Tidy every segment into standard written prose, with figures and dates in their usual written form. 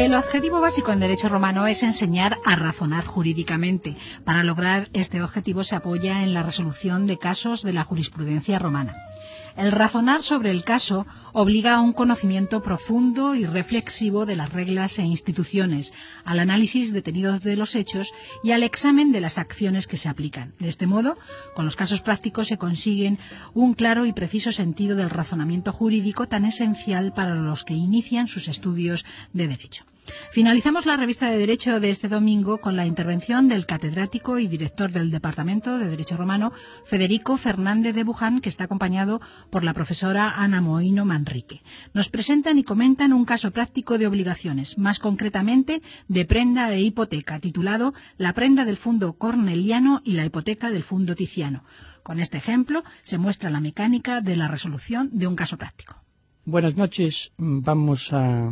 El objetivo básico en derecho romano es enseñar a razonar jurídicamente. Para lograr este objetivo se apoya en la resolución de casos de la jurisprudencia romana. El razonar sobre el caso obliga a un conocimiento profundo y reflexivo de las reglas e instituciones, al análisis detenido de los hechos y al examen de las acciones que se aplican. De este modo, con los casos prácticos se consiguen un claro y preciso sentido del razonamiento jurídico tan esencial para los que inician sus estudios de derecho. Finalizamos la revista de Derecho de este domingo con la intervención del catedrático y director del Departamento de Derecho Romano, Federico Fernández de Buján, que está acompañado por la profesora Ana Moino Manrique. Nos presentan y comentan un caso práctico de obligaciones, más concretamente de prenda e hipoteca, titulado La prenda del fundo corneliano y la hipoteca del fundo ticiano. Con este ejemplo se muestra la mecánica de la resolución de un caso práctico. Buenas noches. Vamos a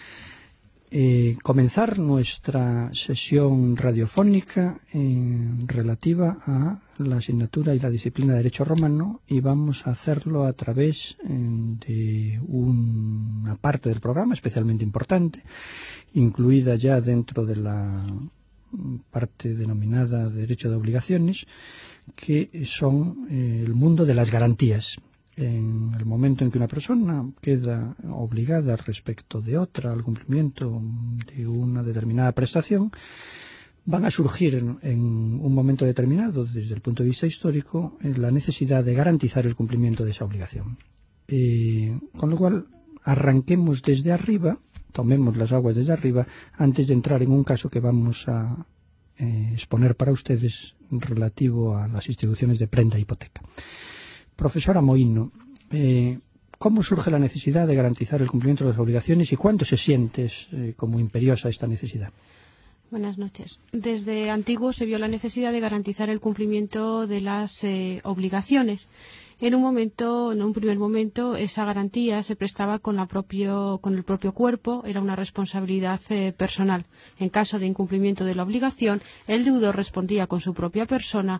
comenzar nuestra sesión radiofónica relativa a la asignatura y la disciplina de Derecho Romano, y vamos a hacerlo a través de una parte del programa especialmente importante, incluida ya dentro de la parte denominada Derecho de Obligaciones, que son el mundo de las garantías. En el momento en que una persona queda obligada respecto de otra al cumplimiento de una determinada prestación, van a surgir en un momento determinado, desde el punto de vista histórico, la necesidad de garantizar el cumplimiento de esa obligación. Con lo cual, arranquemos desde arriba, tomemos las aguas desde arriba, antes de entrar en un caso que vamos a exponer para ustedes relativo a las instituciones de prenda e hipoteca. Profesora Moino, ¿cómo surge la necesidad de garantizar el cumplimiento de las obligaciones y cuándo se siente como imperiosa esta necesidad? Buenas noches. Desde antiguo se vio la necesidad de garantizar el cumplimiento de las obligaciones. En un primer momento, esa garantía se prestaba con el propio cuerpo, era una responsabilidad personal. En caso de incumplimiento de la obligación, el deudor respondía con su propia persona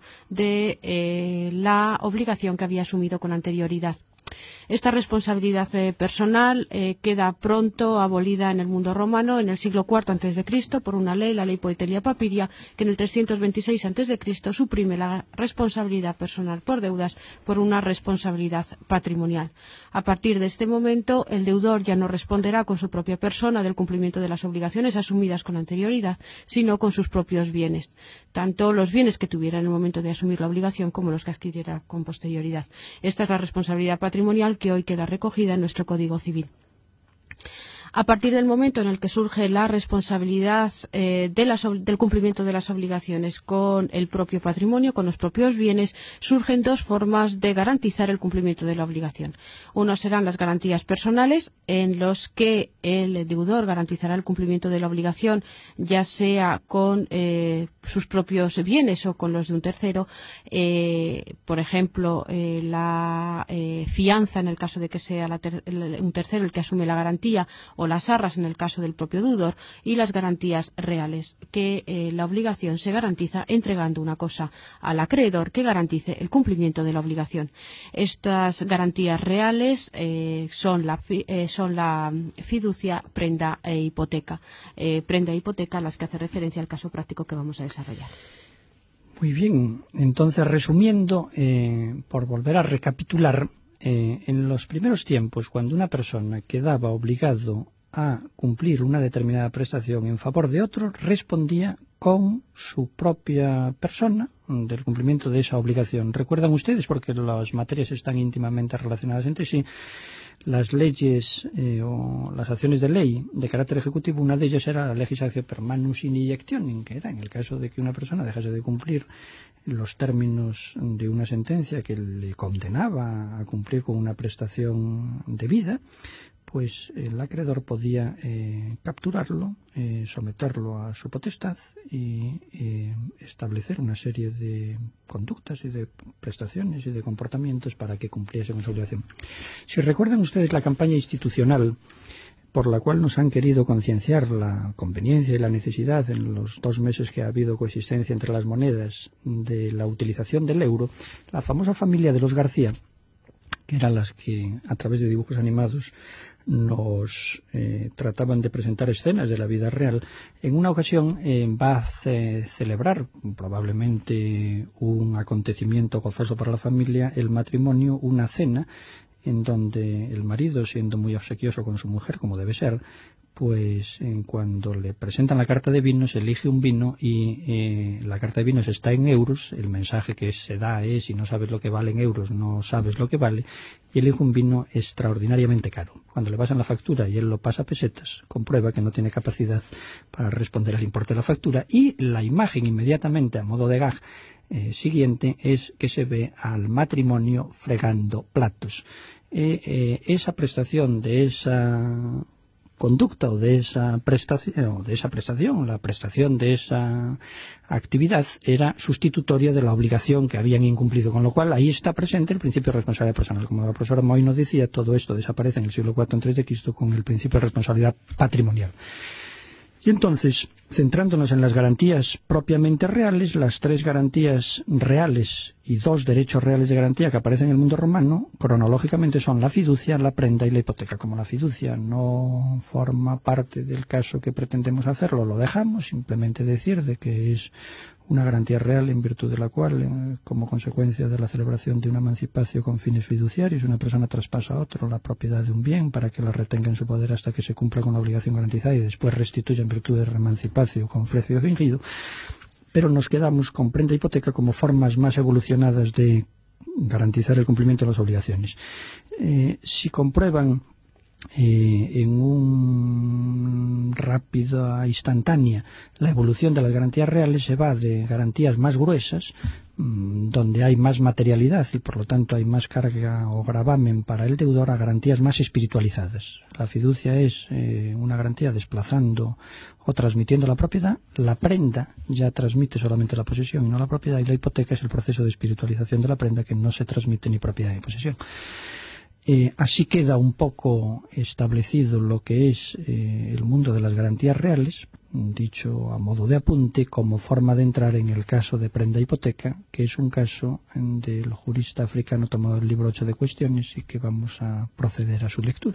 de la obligación que había asumido con anterioridad. Esta responsabilidad personal queda pronto abolida en el mundo romano en el siglo IV a.C. por una ley, la ley Poetelia Papiria, que en el 326 a.C. suprime la responsabilidad personal por deudas por una responsabilidad patrimonial. A partir de este momento, el deudor ya no responderá con su propia persona del cumplimiento de las obligaciones asumidas con anterioridad, sino con sus propios bienes, tanto los bienes que tuviera en el momento de asumir la obligación como los que adquiriera con posterioridad. Esta es la responsabilidad patrimonial que hoy queda recogida en nuestro Código Civil. A partir del momento en el que surge la responsabilidad del cumplimiento de las obligaciones con el propio patrimonio, con los propios bienes, surgen dos formas de garantizar el cumplimiento de la obligación. Uno serán las garantías personales, en los que el deudor garantizará el cumplimiento de la obligación, ya sea con sus propios bienes o con los de un tercero. Por ejemplo, la fianza en el caso de que sea un tercero el que asume la garantía, o las arras en el caso del propio deudor, y las garantías reales, que la obligación se garantiza entregando una cosa al acreedor que garantice el cumplimiento de la obligación. Estas garantías reales son la fiducia, prenda e hipoteca. Prenda e hipoteca a las que hace referencia al caso práctico que vamos a desarrollar. Muy bien, entonces resumiendo, por volver a recapitular, en los primeros tiempos, cuando una persona quedaba obligado a cumplir una determinada prestación en favor de otro, respondía con su propia persona del cumplimiento de esa obligación. ¿Recuerdan ustedes? Porque las materias están íntimamente relacionadas entre sí. Las leyes o las acciones de ley de carácter ejecutivo, una de ellas era la legislación per manus in iectionem, que era en el caso de que una persona dejase de cumplir los términos de una sentencia que le condenaba a cumplir con una prestación debida, pues el acreedor podía capturarlo, someterlo a su potestad y establecer una serie de conductas y de prestaciones y de comportamientos para que cumpliese con su obligación. Si recuerdan ustedes la campaña institucional por la cual nos han querido concienciar la conveniencia y la necesidad en los 2 meses que ha habido coexistencia entre las monedas de la utilización del euro, la famosa familia de los García que eran las que a través de dibujos animados nos trataban de presentar escenas de la vida real. En una ocasión va a celebrar probablemente un acontecimiento gozoso para la familia, el matrimonio, una cena en donde el marido, siendo muy obsequioso con su mujer, como debe ser, pues cuando le presentan la carta de vinos, elige un vino y la carta de vinos está en euros. El mensaje que se da es: si no sabes lo que vale en euros, no sabes lo que vale. Y elige un vino extraordinariamente caro. Cuando le pasan la factura y él lo pasa a pesetas, comprueba que no tiene capacidad para responder al importe de la factura, y la imagen inmediatamente, a modo de gag, siguiente es que se ve al matrimonio fregando platos. Esa prestación de esa conducta o de esa prestación, la prestación de esa actividad era sustitutoria de la obligación que habían incumplido, con lo cual ahí está presente el principio de responsabilidad personal. Como la profesora Moy nos decía, todo esto desaparece en el siglo IV a.C. con el principio de responsabilidad patrimonial. Y entonces, centrándonos en las garantías propiamente reales, las 3 garantías reales y 2 derechos reales de garantía que aparecen en el mundo romano, cronológicamente son la fiducia, la prenda y la hipoteca. Como la fiducia no forma parte del caso que pretendemos hacerlo, lo dejamos, simplemente decir de que es una garantía real en virtud de la cual, como consecuencia de la celebración de una emancipación con fines fiduciarios, una persona traspasa a otro la propiedad de un bien para que la retenga en su poder hasta que se cumpla con la obligación garantizada y después restituya en virtud de emancipación con precio fingido. Pero nos quedamos con prenda e hipoteca como formas más evolucionadas de garantizar el cumplimiento de las obligaciones. Si comprueban en un rápida instantánea la evolución de las garantías reales, se va de garantías más gruesas, donde hay más materialidad y por lo tanto hay más carga o gravamen para el deudor, a garantías más espiritualizadas. La fiducia es una garantía desplazando o transmitiendo la propiedad. La prenda ya transmite solamente la posesión y no la propiedad, y la hipoteca es el proceso de espiritualización de la prenda, que no se transmite ni propiedad ni posesión. Así queda un poco establecido lo que es el mundo de las garantías reales, dicho a modo de apunte, como forma de entrar en el caso de prenda hipoteca, que es un caso del jurista africano tomado del libro 8 de cuestiones, y que vamos a proceder a su lectura.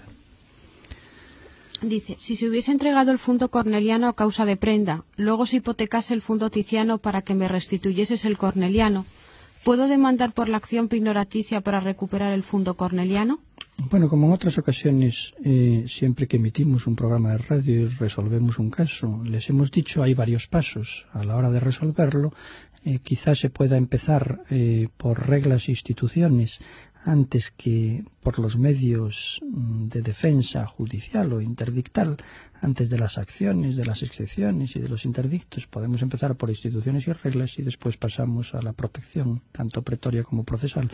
Dice: si se hubiese entregado el fundo corneliano a causa de prenda, luego se hipotecase el fundo ticiano para que me restituyeses el corneliano, ¿puedo demandar por la acción pignoraticia para recuperar el fundo corneliano? Bueno, como en otras ocasiones, siempre que emitimos un programa de radio y resolvemos un caso, les hemos dicho, hay varios pasos a la hora de resolverlo. Quizás se pueda empezar por reglas e instituciones antes que por los medios de defensa judicial o interdictal, antes de las acciones, de las excepciones y de los interdictos. Podemos empezar por instituciones y reglas y después pasamos a la protección, tanto pretoria como procesal.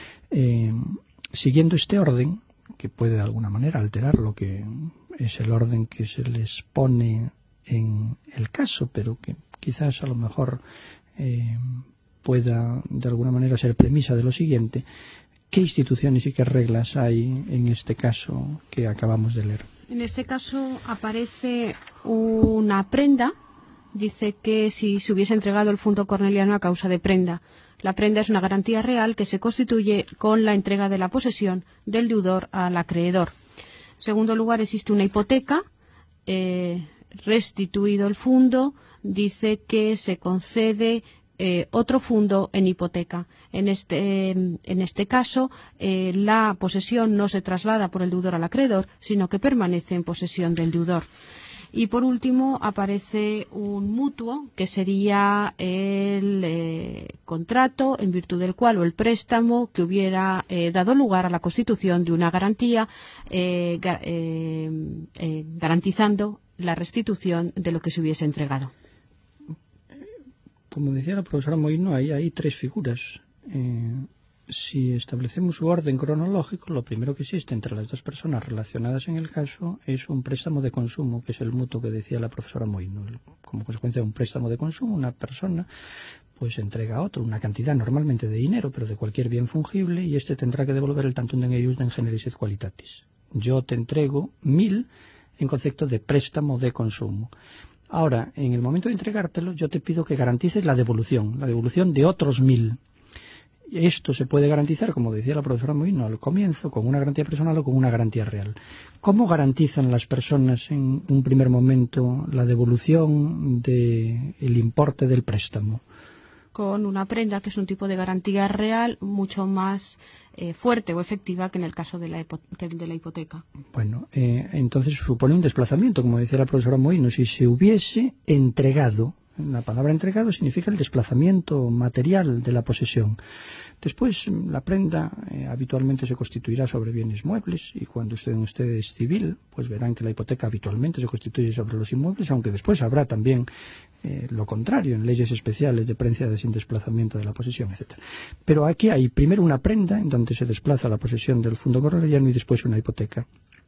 Siguiendo este orden, que puede de alguna manera alterar lo que es el orden que se les pone en el caso, pero que quizás a lo mejor pueda de alguna manera ser premisa de lo siguiente: ¿qué instituciones y qué reglas hay en este caso que acabamos de leer? En este caso aparece una prenda. Dice que si se hubiese entregado el fundo corneliano a causa de prenda. La prenda es una garantía real que se constituye con la entrega de la posesión del deudor al acreedor. En segundo lugar, existe una hipoteca. Restituido el fundo, dice que se concede otro fundo en hipoteca. En este caso, la posesión no se traslada por el deudor al acreedor, sino que permanece en posesión del deudor. Y por último aparece un mutuo, que sería el contrato en virtud del cual, o el préstamo que hubiera dado lugar a la constitución de una garantía, garantizando la restitución de lo que se hubiese entregado. Como decía la profesora Moino, hay 3 figuras. Si establecemos su orden cronológico, lo primero que existe entre las 2 personas relacionadas en el caso es un préstamo de consumo, que es el mutuo que decía la profesora Moino. Como consecuencia de un préstamo de consumo, una persona pues entrega a otro una cantidad normalmente de dinero, pero de cualquier bien fungible, y este tendrá que devolver el tantum en eius en generis et qualitatis. Yo te entrego 1000 en concepto de préstamo de consumo. Ahora, en el momento de entregártelo, yo te pido que garantices la devolución de otros 1000. esto se puede garantizar, como decía la profesora Moino al comienzo, con una garantía personal o con una garantía real. ¿Cómo garantizan las personas en un primer momento la devolución del importe del préstamo? Con una prenda, que es un tipo de garantía real mucho más fuerte o efectiva que en el caso de la hipoteca. Bueno, entonces supone un desplazamiento, como decía la profesora Moino. Si se hubiese entregado, la palabra entregado significa el desplazamiento material de la posesión. Después, la prenda habitualmente se constituirá sobre bienes muebles, y cuando ustedes civil, pues verán que la hipoteca habitualmente se constituye sobre los inmuebles, aunque después habrá también lo contrario, en leyes especiales de prensa de sin desplazamiento de la posesión, etc. Pero aquí hay primero una prenda en donde se desplaza la posesión del fondo correliano y después una hipoteca.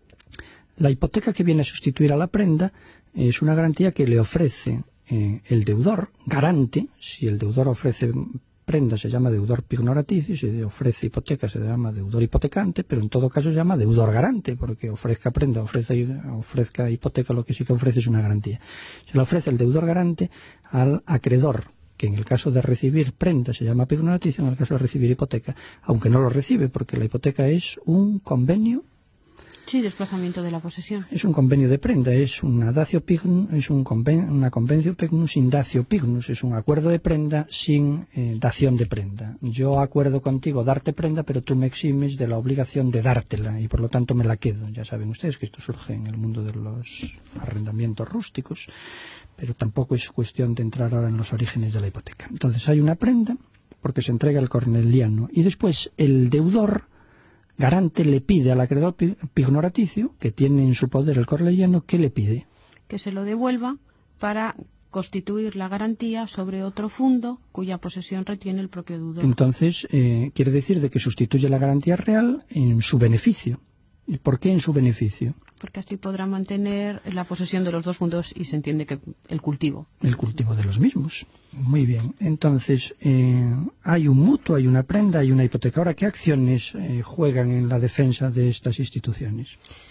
La hipoteca que viene a sustituir a la prenda es una garantía que le ofrece el deudor garante. Si el deudor ofrece prenda se llama deudor pignoraticio, si ofrece hipoteca se llama deudor hipotecante, pero en todo caso se llama deudor garante, porque ofrezca prenda, ofrezca hipoteca, lo que sí que ofrece es una garantía. Se le ofrece el deudor garante al acreedor, que en el caso de recibir prenda se llama pignoraticio, en el caso de recibir hipoteca, aunque no lo recibe, porque la hipoteca es un convenio. Sí, desplazamiento de la posesión. Es un convenio de prenda, es una datio pignum, es una convencio pignum sin datio pignus, es un acuerdo de prenda sin dación de prenda. Yo acuerdo contigo darte prenda, pero tú me eximes de la obligación de dártela y por lo tanto me la quedo. Ya saben ustedes que esto surge en el mundo de los arrendamientos rústicos, pero tampoco es cuestión de entrar ahora en los orígenes de la hipoteca. Entonces hay una prenda porque se entrega al corneliano y después el deudor garante le pide al acreedor pignoraticio, que tiene en su poder el corneliano, ¿qué le pide? Que se lo devuelva para constituir la garantía sobre otro fondo cuya posesión retiene el propio deudor. Entonces, quiere decir de que sustituye la garantía real en su beneficio. ¿Y por qué en su beneficio? Porque así podrá mantener la posesión de los dos fondos y se entiende que el cultivo. El cultivo de los mismos. Muy bien. Entonces, hay un mutuo, hay una prenda, hay una hipoteca. Ahora, ¿qué acciones juegan en la defensa de estas instituciones?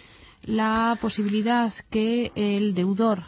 La posibilidad que el deudor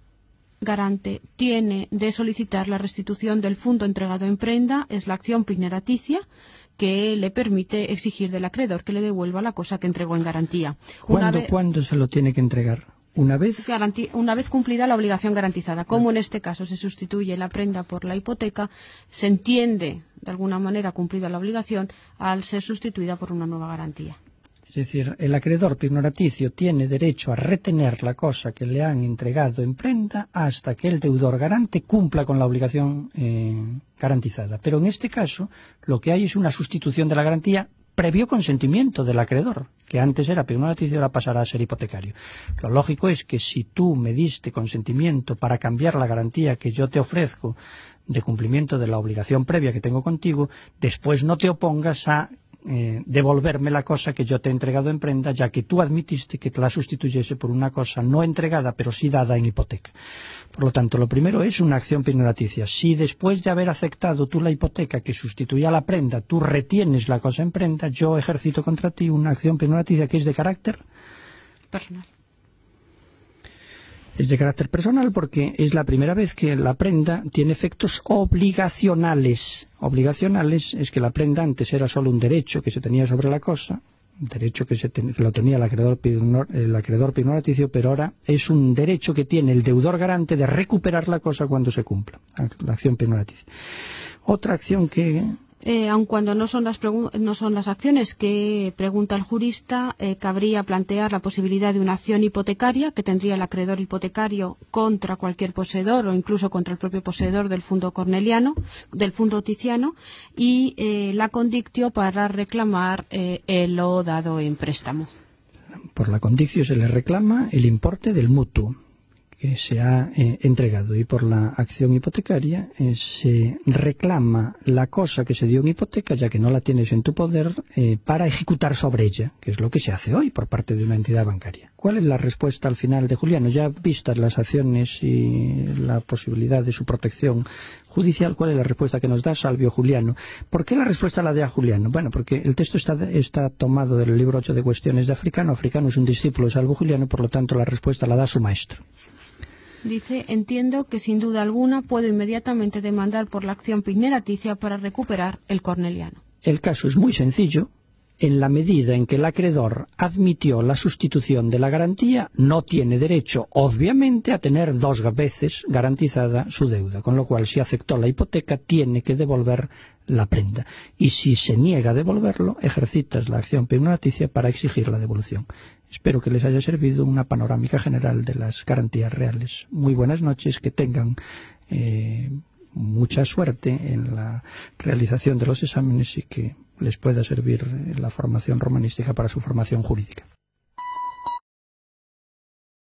garante tiene de solicitar la restitución del fondo entregado en prenda es la acción pignoraticia, que le permite exigir del acreedor que le devuelva la cosa que entregó en garantía. ¿Cuándo se lo tiene que entregar? Una vez cumplida la obligación garantizada. Como en este caso se sustituye la prenda por la hipoteca, se entiende de alguna manera cumplida la obligación al ser sustituida por una nueva garantía. Es decir, el acreedor pignoraticio tiene derecho a retener la cosa que le han entregado en prenda hasta que el deudor garante cumpla con la obligación garantizada. Pero en este caso, lo que hay es una sustitución de la garantía previo consentimiento del acreedor, que antes era pignoraticio y ahora pasará a ser hipotecario. Lo lógico es que si tú me diste consentimiento para cambiar la garantía que yo te ofrezco de cumplimiento de la obligación previa que tengo contigo, después no te opongas a devolverme la cosa que yo te he entregado en prenda, ya que tú admitiste que te la sustituyese por una cosa no entregada, pero sí dada en hipoteca. Por lo tanto, lo primero es una acción pignoraticia. Si después de haber aceptado tú la hipoteca que sustituía la prenda, tú retienes la cosa en prenda, yo ejercito contra ti una acción pignoraticia que es de carácter personal. Es de carácter personal porque es la primera vez que la prenda tiene efectos obligacionales. Obligacionales es que la prenda antes era solo un derecho que se tenía sobre la cosa, un derecho que lo tenía el acreedor pignoraticio, pero ahora es un derecho que tiene el deudor garante de recuperar la cosa cuando se cumpla, la acción pignoraticia. Otra acción que... aun cuando no son las acciones que pregunta el jurista, cabría plantear la posibilidad de una acción hipotecaria que tendría el acreedor hipotecario contra cualquier poseedor o incluso contra el propio poseedor del fondo corneliano, del fondo ticiano, y la condictio para reclamar lo dado en préstamo. Por la condictio se le reclama el importe del mutuo que se ha entregado, y por la acción hipotecaria se reclama la cosa que se dio en hipoteca, ya que no la tienes en tu poder, para ejecutar sobre ella, que es lo que se hace hoy por parte de una entidad bancaria. ¿Cuál es la respuesta al final de Juliano? Ya vistas las acciones y la posibilidad de su protección judicial, ¿cuál es la respuesta que nos da Salvio Juliano? ¿Por qué la respuesta la da Juliano? Bueno, porque el texto está tomado del libro 8 de Cuestiones de Africano. Africano es un discípulo de Salvio Juliano, por lo tanto la respuesta la da su maestro. Dice, entiendo que sin duda alguna puedo inmediatamente demandar por la acción pignoraticia para recuperar el corneliano. El caso es muy sencillo. En la medida en que el acreedor admitió la sustitución de la garantía, no tiene derecho, obviamente, a tener 2 veces garantizada su deuda, con lo cual, si aceptó la hipoteca, tiene que devolver la prenda. Y si se niega a devolverlo, ejercitas la acción peonaticia para exigir la devolución. Espero que les haya servido una panorámica general de las garantías reales. Muy buenas noches, que tengan mucha suerte en la realización de los exámenes y que les pueda servir la formación romanística para su formación jurídica.